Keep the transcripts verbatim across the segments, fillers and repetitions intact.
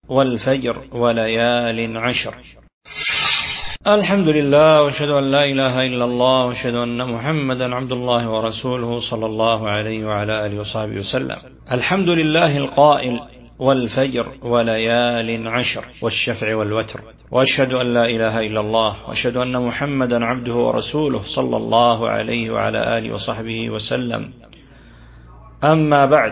والفجر وليال عشر. الحمد لله، وأشهد أن لا إله إلا الله، وأشهد أن محمدا عبد الله ورسوله صلى الله عليه وعلى آله وصحبه وسلم. الحمد لله القائل: والفجر وليال عشر والشفع والوتر، وأشهد أن لا إله إلا الله، وأشهد أن محمدا عبده ورسوله صلى الله عليه وعلى آله وصحبه وسلم. أما بعد،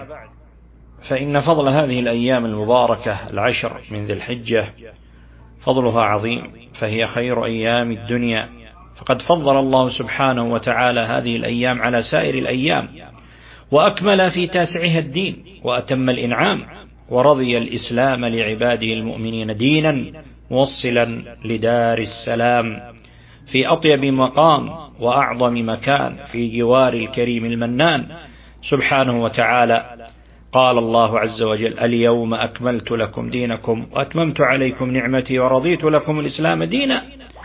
فإن فضل هذه الأيام المباركة العشر من ذي الحجة فضلها عظيم، فهي خير أيام الدنيا، فقد فضل الله سبحانه وتعالى هذه الأيام على سائر الأيام، وأكمل في تاسعها الدين وأتم الإنعام، ورضي الإسلام لعباده المؤمنين دينا موصلا لدار السلام في أطيب مقام وأعظم مكان في جوار الكريم المنان سبحانه وتعالى. قال الله عز وجل: اليوم أكملت لكم دينكم وأتممت عليكم نعمتي ورضيت لكم الإسلام دينا.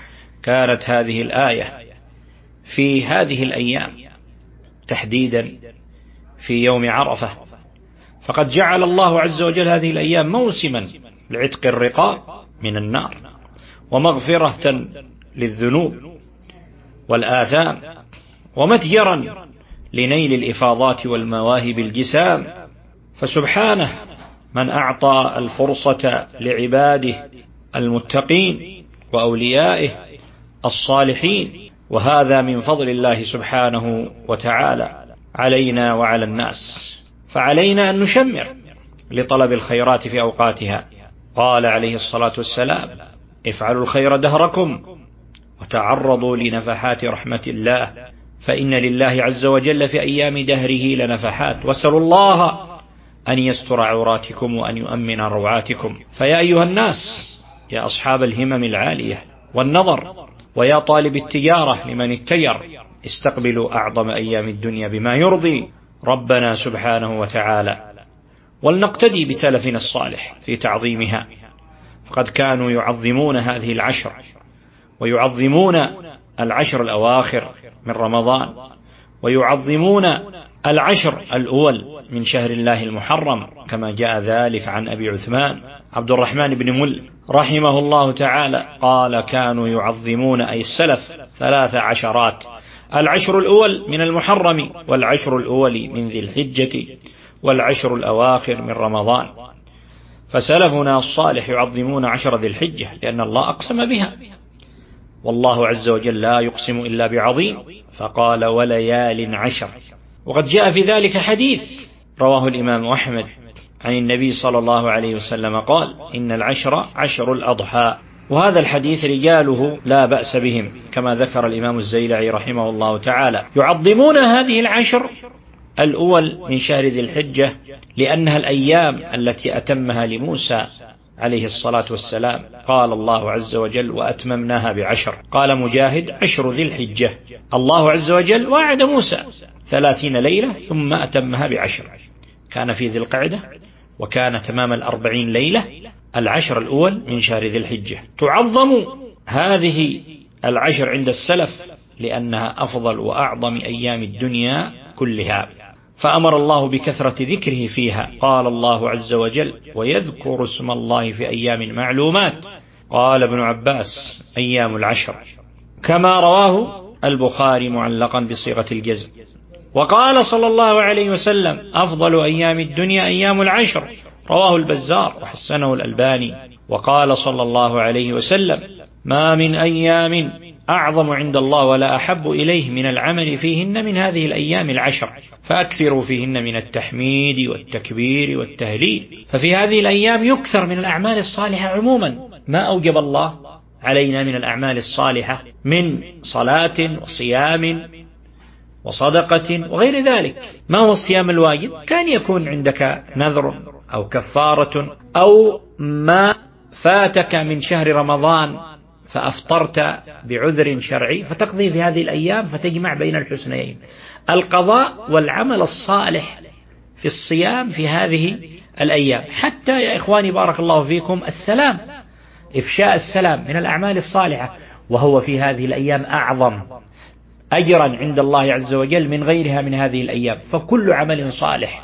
كانت هذه الآية في هذه الأيام تحديدا في يوم عرفة، فقد جعل الله عز وجل هذه الأيام موسما لعتق الرقاب من النار، ومغفرة للذنوب والآثام، ومتجرا لنيل الإفاضات والمواهب الجسام. فسبحانه من أعطى الفرصة لعباده المتقين وأوليائه الصالحين، وهذا من فضل الله سبحانه وتعالى علينا وعلى الناس. فعلينا أن نشمر لطلب الخيرات في أوقاتها. قال عليه الصلاة والسلام: افعلوا الخير دهركم وتعرضوا لنفحات رحمة الله، فإن لله عز وجل في أيام دهره لنفحات، واسألوا الله أن يستر عوراتكم وأن يؤمن روعاتكم. فيا أيها الناس، يا أصحاب الهمم العالية والنظر، ويا طالب التجارة لمن اتجر، استقبلوا أعظم أيام الدنيا بما يرضي ربنا سبحانه وتعالى، ولنقتدي بسلفنا الصالح في تعظيمها، فقد كانوا يعظمون هذه العشر، ويعظمون العشر الأواخر من رمضان، ويعظمون العشر الأول من شهر الله المحرم، كما جاء ذلك عن أبي عثمان عبد الرحمن بن مل رحمه الله تعالى قال: كانوا يعظمون أي السلف ثلاث عشرات: العشر الأول من المحرم، والعشر الأول من ذي الحجة، والعشر الأواخر من رمضان. فسلفنا الصالح يعظمون عشر ذي الحجة لأن الله أقسم بها، والله عز وجل لا يقسم إلا بعظيم، فقال: وليال عشر. وقد جاء في ذلك حديث رواه الإمام أحمد عن النبي صلى الله عليه وسلم قال: إن العشر عشر الأضحى. وهذا الحديث رجاله لا بأس بهم، كما ذكر الإمام الزيلعي رحمه الله تعالى. يعظمون هذه العشر الأول من شهر ذي الحجة لأنها الأيام التي أتمها لموسى عليه الصلاة والسلام. قال الله عز وجل: وأتممناها بعشر. قال مجاهد: عشر ذي الحجة. الله عز وجل وعد موسى ثلاثين ليلة ثم أتمها بعشر، كان في ذي القعدة، وكان تمام الأربعين ليلة العشر الأول من شهر ذي الحجة. تعظم هذه العشر عند السلف لأنها أفضل وأعظم أيام الدنيا كلها، فأمر الله بكثرة ذكره فيها. قال الله عز وجل: ويذكر اسم الله في أيام معلومات. قال ابن عباس: أيام العشر، كما رواه البخاري معلقا بصيغة الجزم. وقال صلى الله عليه وسلم: أفضل أيام الدنيا أيام العشر، رواه البزار وحسنه الألباني. وقال صلى الله عليه وسلم: ما من أيام أعظم عند الله ولا أحب إليه من العمل فيهن من هذه الأيام العشر، فأكثروا فيهن من التحميد والتكبير والتهليل. ففي هذه الأيام يكثر من الأعمال الصالحة عموما، ما أوجب الله علينا من الأعمال الصالحة من صلاة وصيام وصدقة وغير ذلك. ما هو الصيام الواجب؟ كان يكون عندك نذر أو كفارة، أو ما فاتك من شهر رمضان فأفطرت بعذر شرعي فتقضي في هذه الأيام فتجمع بين الحسنيين. القضاء والعمل الصالح في الصيام في هذه الأيام. حتى يا إخواني بارك الله فيكم، السلام، إفشاء السلام من الأعمال الصالحة، وهو في هذه الأيام أعظم أجرا عند الله عز وجل من غيرها من هذه الأيام. فكل عمل صالح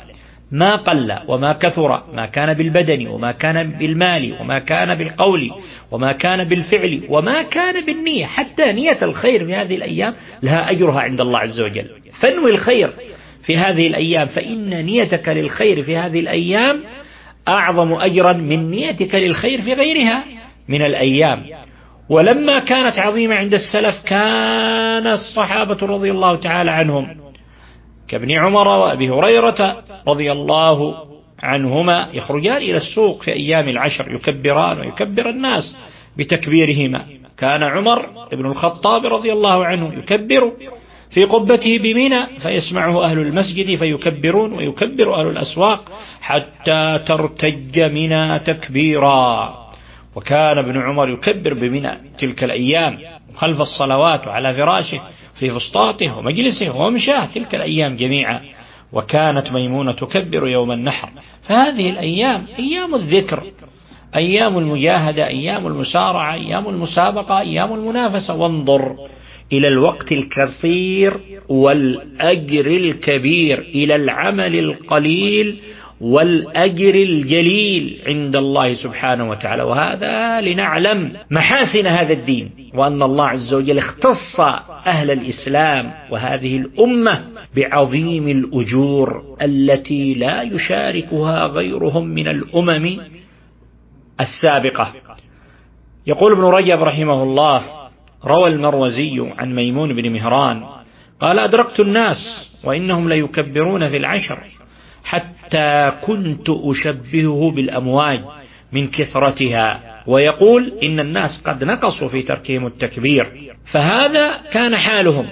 ما قل وما كثر، ما كان بالبدن وما كان بالمال وما كان بالقول وما كان بالفعل وما كان بالنية. حتى نية الخير في هذه الأيام لها أجرها عند الله عز وجل. فانوي الخير في هذه الأيام، فإن نيتك للخير في هذه الأيام أعظم أجرا من نيتك للخير في غيرها من الأيام. ولما كانت عظيمة عند السلف كان الصحابة رضي الله تعالى عنهم كابن عمر وأبي هريرة رضي الله عنهما يخرجان إلى السوق في أيام العشر يكبران ويكبر الناس بتكبيرهما. كان عمر بن الخطاب رضي الله عنه يكبر في قبته بمنى فيسمعه أهل المسجد فيكبرون، ويكبر أهل الأسواق حتى ترتج منى تكبيرا. وكان ابن عمر يكبر بمنى تلك الأيام خلف الصلوات وعلى فراشه في فسطاطه ومجلسه ومشاه تلك الأيام جميعا. وكانت ميمونة تكبر يوم النحر. فهذه الأيام أيام الذكر، أيام المجاهدة، أيام المسارعة، أيام المسابقة، أيام المنافسة. وانظر إلى الوقت القصير والأجر الكبير، إلى العمل القليل والأجر الجليل عند الله سبحانه وتعالى. وهذا لنعلم محاسن هذا الدين، وأن الله عز وجل اختص أهل الإسلام وهذه الأمة بعظيم الأجور التي لا يشاركها غيرهم من الأمم السابقة. يقول ابن رجب رحمه الله: روى المروزي عن ميمون بن مهران قال: أدركت الناس وإنهم ليكبرون في العشر حتى كنت أشبهه بالأمواج من كثرتها، ويقول إن الناس قد نقصوا في تركهم التكبير. فهذا كان حالهم،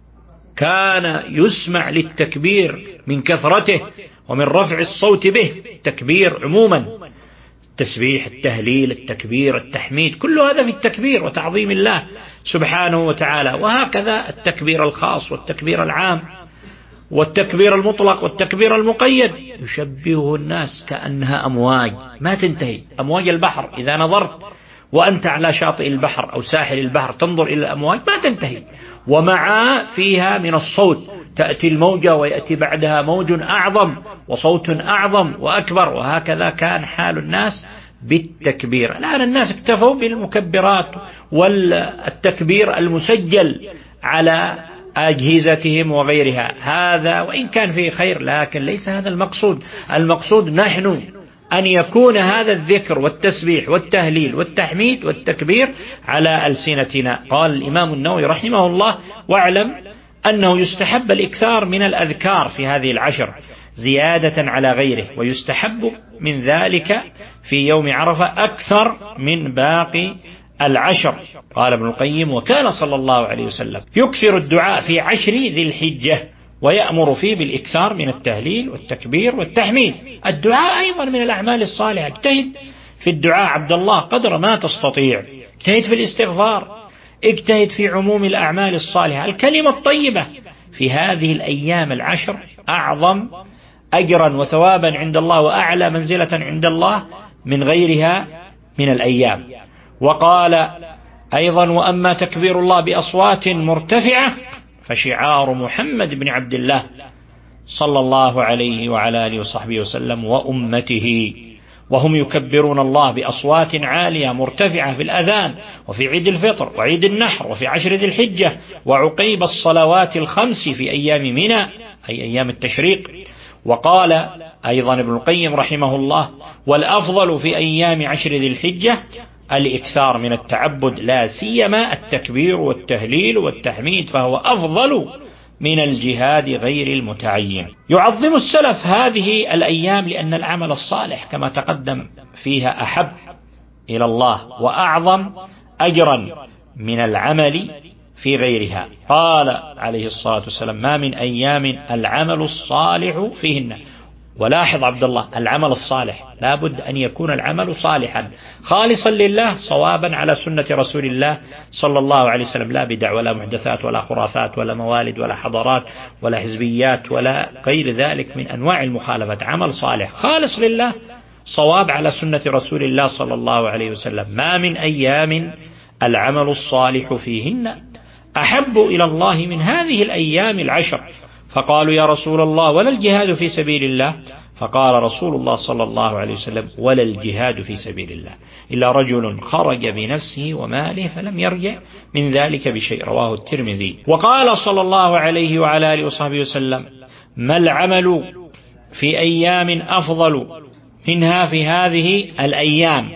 كان يسمع للتكبير من كثرته ومن رفع الصوت به. تكبير عموما، التسبيح، التهليل، التكبير، التحميد، كل هذا في التكبير وتعظيم الله سبحانه وتعالى. وهكذا التكبير الخاص والتكبير العام والتكبير المطلق والتكبير المقيد. يشبهه الناس كأنها أمواج ما تنتهي، أمواج البحر. إذا نظرت وأنت على شاطئ البحر أو ساحل البحر تنظر إلى الأمواج ما تنتهي، ومع فيها من الصوت تأتي الموجة ويأتي بعدها موج أعظم وصوت أعظم وأكبر. وهكذا كان حال الناس بالتكبير. الآن الناس اكتفوا بالمكبرات والتكبير المسجل على أجهزتهم وغيرها. هذا وإن كان فيه خير لكن ليس هذا المقصود. المقصود نحن أن يكون هذا الذكر والتسبيح والتهليل والتحميد والتكبير على ألسنتنا. قال الإمام النووي رحمه الله: واعلم أنه يستحب الإكثار من الأذكار في هذه العشر زيادة على غيره، ويستحب من ذلك في يوم عرفة أكثر من باقي العشر. قال ابن القيم: وكان صلى الله عليه وسلم يكثر الدعاء في عشر ذي الحجة ويأمر فيه بالإكثار من التهليل والتكبير والتحميد. الدعاء أيضا من الأعمال الصالحة. اجتهد في الدعاء عبد الله قدر ما تستطيع، اجتهد في الاستغفار، اجتهد في عموم الأعمال الصالحة. الكلمة الطيبة في هذه الأيام العشر أعظم أجرا وثوابا عند الله وأعلى منزلة عند الله من غيرها من الأيام. وقال أيضا: وأما تكبير الله بأصوات مرتفعة فشعار محمد بن عبد الله صلى الله عليه وعلى آله وصحبه وسلم وأمته، وهم يكبرون الله بأصوات عالية مرتفعة في الأذان وفي عيد الفطر وعيد النحر وفي عشر ذي الحجة وعقيب الصلوات الخمس في أيام منى أي أيام التشريق. وقال أيضا ابن القيم رحمه الله: والأفضل في أيام عشر ذي الحجة الإكثار من التعبد، لا سيما التكبير والتهليل والتحميد، فهو أفضل من الجهاد غير المتعين. يعظم السلف هذه الأيام لأن العمل الصالح كما تقدم فيها أحب إلى الله وأعظم أجرا من العمل في غيرها. قال عليه الصلاة والسلام: ما من أيام العمل الصالح فيهن. ولاحظ عبد الله، العمل الصالح لا بد أن يكون العمل صالحا خالصا لله صوابا على سنة رسول الله صلى الله عليه وسلم، لا بدع ولا محدثات ولا خرافات ولا موالد ولا حضارات ولا حزبيات ولا غير ذلك من أنواع المخالفة. عمل صالح خالص لله صواب على سنة رسول الله صلى الله عليه وسلم. ما من أيام العمل الصالح فيهن أحب إلى الله من هذه الأيام العشر. فقالوا: يا رسول الله ولا الجهاد في سبيل الله؟ فقال رسول الله صلى الله عليه وسلم: ولا الجهاد في سبيل الله إلا رجل خرج بنفسه وماله فلم يرجع من ذلك بشيء، رواه الترمذي. وقال صلى الله عليه وعلى آله وصحبه وسلم: ما العمل في أيام أفضل منها في هذه الأيام؟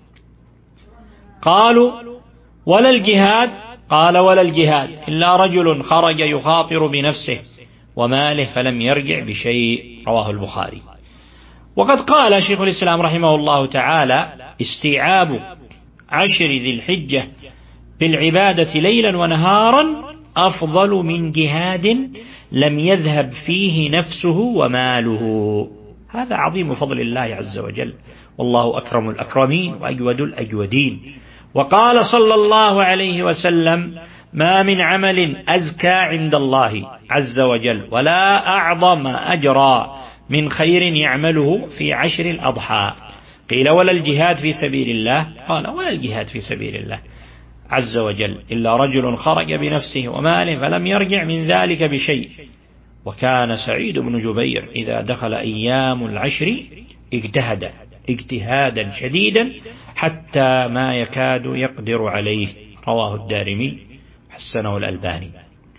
قالوا: ولا الجهاد. قال: ولا الجهاد إلا رجل خرج يخاطر بنفسه وماله فلم يرجع بشيء، رواه البخاري. وقد قال شيخ الإسلام رحمه الله تعالى: استيعاب عشر ذي الحجة بالعبادة ليلا ونهارا أفضل من جهاد لم يذهب فيه نفسه وماله. هذا عظيم فضل الله عز وجل، والله أكرم الأكرمين وأجود الأجودين. وقال صلى الله عليه وسلم: ما من عمل أزكى عند الله عز وجل ولا أعظم أجرا من خير يعمله في عشر الأضحى. قيل: ولا الجهاد في سبيل الله؟ قال: ولا الجهاد في سبيل الله عز وجل إلا رجل خرج بنفسه وماله فلم يرجع من ذلك بشيء. وكان سعيد بن جبير إذا دخل أيام العشر اجتهد اجتهادا شديدا حتى ما يكاد يقدر عليه، رواه الدارمي حسنه الألباني.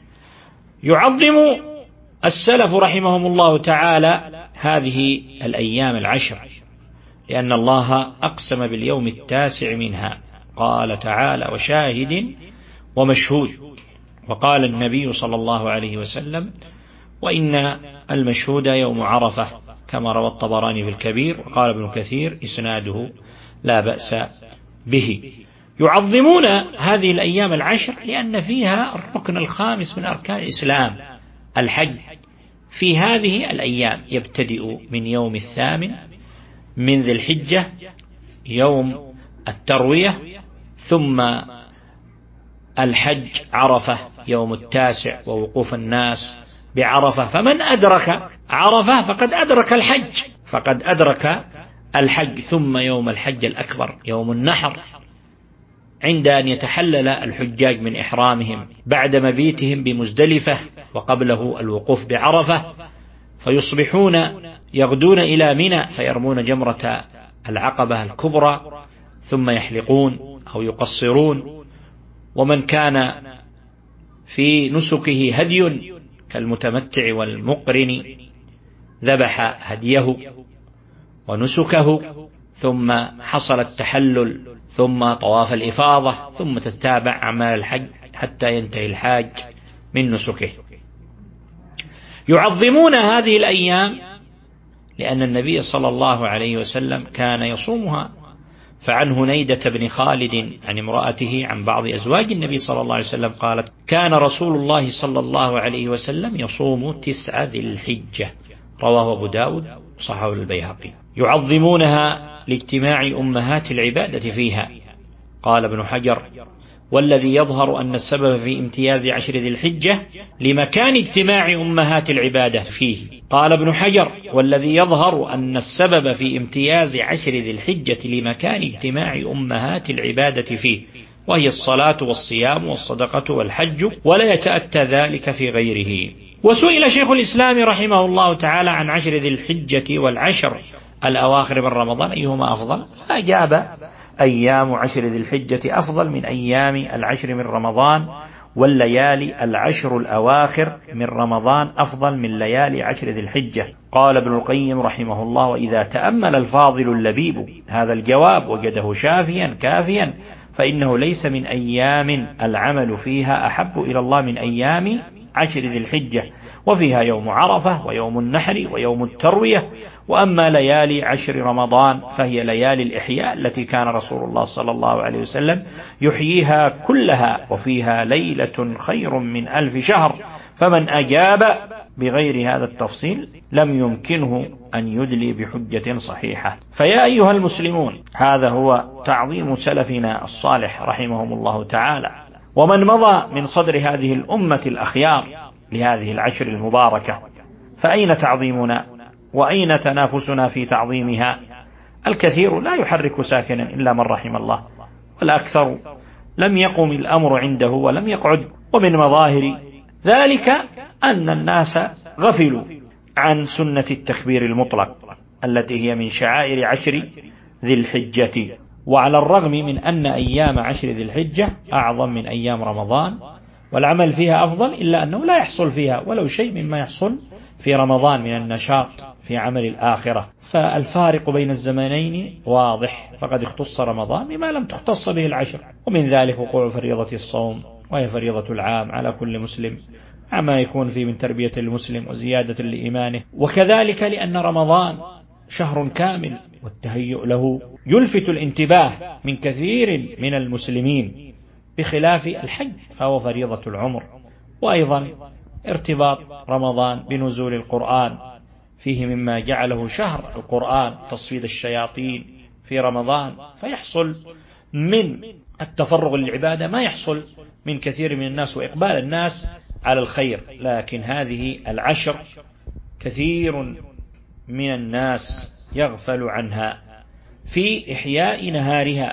يعظم السلف رحمهم الله تعالى هذه الأيام العشر لأن الله أقسم باليوم التاسع منها، قال تعالى: وشاهد ومشهود. وقال النبي صلى الله عليه وسلم: وإن المشهود يوم عرفة، كما روى الطبراني في الكبير. وقال ابن كثير: إسناده لا بأس به. يعظمون هذه الأيام العشر لأن فيها الركن الخامس من أركان الإسلام، الحج. في هذه الأيام يبتدئ من يوم الثامن من ذي الحجة يوم التروية، ثم الحج عرفة يوم التاسع ووقوف الناس بعرفة، فمن أدرك عرفة فقد أدرك الحج فقد أدرك الحج ثم يوم الحج الأكبر يوم النحر، عند أن يتحلل الحجاج من إحرامهم بعد مبيتهم بمزدلفة وقبله الوقوف بعرفة، فيصبحون يغدون إلى منى فيرمون جمرة العقبة الكبرى ثم يحلقون أو يقصرون. ومن كان في نسكه هدي كالمتمتع والمقرن ذبح هديه ونسكه، ثم حصل التحلل، ثم طواف الإفاضة، ثم تتابع أعمال الحج حتى ينتهي الحاج من نسكه. يعظمون هذه الأيام لأن النبي صلى الله عليه وسلم كان يصومها. فعن هنيدة بن خالد عن امرأته عن بعض أزواج النبي صلى الله عليه وسلم قالت: كان رسول الله صلى الله عليه وسلم يصوم تسعة ذي الحجة، رواه أبو داود صححه البيهقي. يعظمونها لاجتماع أمهات العبادة فيها. قال ابن حجر: والذي يظهر أن السبب في امتياز عشر ذي الحجة لمكان اجتماع أمهات العبادة فيه. قال ابن حجر: والذي يظهر أن السبب في امتياز عشر ذي الحجة لمكان اجتماع أمهات العبادة فيه، وهي الصلاة والصيام والصدقة والحج، ولا يتأتى ذلك في غيره. وسئل شيخ الإسلام رحمه الله تعالى عن عشر ذي الحجة والعشر الأواخر من رمضان أيهما أفضل؟ فأجاب: أيام عشر ذي الحجة أفضل من أيام العشر من رمضان، والليالي العشر الأواخر من رمضان أفضل من ليالي عشر ذي الحجة. قال ابن القيم رحمه الله: وإذا تأمل الفاضل اللبيب هذا الجواب وجده شافيا كافيا، فإنه ليس من أيام العمل فيها أحب إلى الله من أيام عشر ذي الحجة، وفيها يوم عرفة ويوم النحر ويوم التروية. وأما ليالي عشر رمضان فهي ليالي الإحياء التي كان رسول الله صلى الله عليه وسلم يحييها كلها، وفيها ليلة خير من ألف شهر. فمن أجاب بغير هذا التفصيل لم يمكنه أن يدلي بحجة صحيحة. فيا أيها المسلمون، هذا هو تعظيم سلفنا الصالح رحمهم الله تعالى، ومن مضى من صدر هذه الأمة الأخيار لهذه العشر المباركة. فأين تعظيمنا وأين تنافسنا في تعظيمها؟ الكثير لا يحرك ساكنا إلا من رحم الله، والأكثر لم يقم الأمر عنده ولم يقعد. ومن مظاهر ذلك أن الناس غفلوا عن سنة التكبير المطلق، التي هي من شعائر عشر ذي الحجة. وعلى الرغم من أن أيام عشر ذي الحجة أعظم من أيام رمضان والعمل فيها أفضل، إلا أنه لا يحصل فيها ولو شيء مما يحصل في رمضان من النشاط في عمل الآخرة. فالفارق بين الزمانين واضح، فقد اختص رمضان بما لم تختص به العشر، ومن ذلك وقوع فريضة الصوم، وهي فريضة العام على كل مسلم، عما يكون فيه من تربية المسلم وزيادة لإيمانه. وكذلك لأن رمضان شهر كامل، والتهيؤ له يلفت الانتباه من كثير من المسلمين، بخلاف الحج فهو فريضة العمر. وأيضا ارتباط رمضان بنزول القرآن فيه مما جعله شهر القرآن، تصفيد الشياطين في رمضان، فيحصل من التفرغ للعبادة ما يحصل من كثير من الناس وإقبال الناس على الخير. لكن هذه العشر كثير من الناس يغفل عنها في إحياء نهارها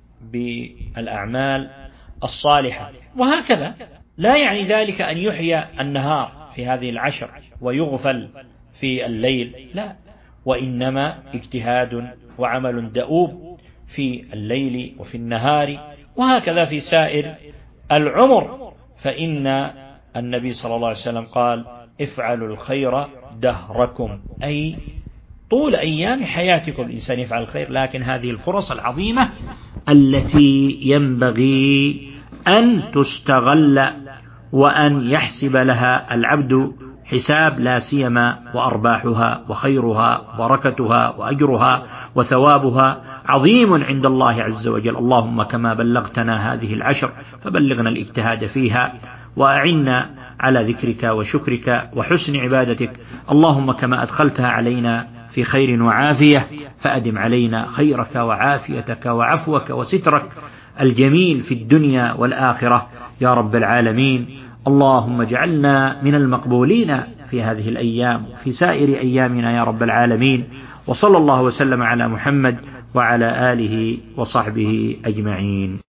بالأعمال الصالحة. وهكذا لا يعني ذلك أن يحيى النهار في هذه العشر ويغفل في الليل، لا، وإنما اجتهاد وعمل دؤوب في الليل وفي النهار، وهكذا في سائر العمر. فإن النبي صلى الله عليه وسلم قال: افعلوا الخير دهركم، أي طول أيام حياتكم الإنسان يفعل الخير. لكن هذه الفرص العظيمة التي ينبغي أن تستغل وأن يحسب لها العبد حساب، لا سيما وأرباحها وخيرها وبركتها وأجرها وثوابها عظيم عند الله عز وجل. اللهم كما بلغتنا هذه العشر فبلغنا الاجتهاد فيها، وأعنا على ذكرك وشكرك وحسن عبادتك. اللهم كما أدخلتها علينا في خير وعافية فأدم علينا خيرك وعافيتك وعفوك وسترك الجميل في الدنيا والآخرة يا رب العالمين. اللهم اجعلنا من المقبولين في هذه الأيام وفي سائر أيامنا يا رب العالمين. وصلى الله وسلم على محمد وعلى آله وصحبه أجمعين.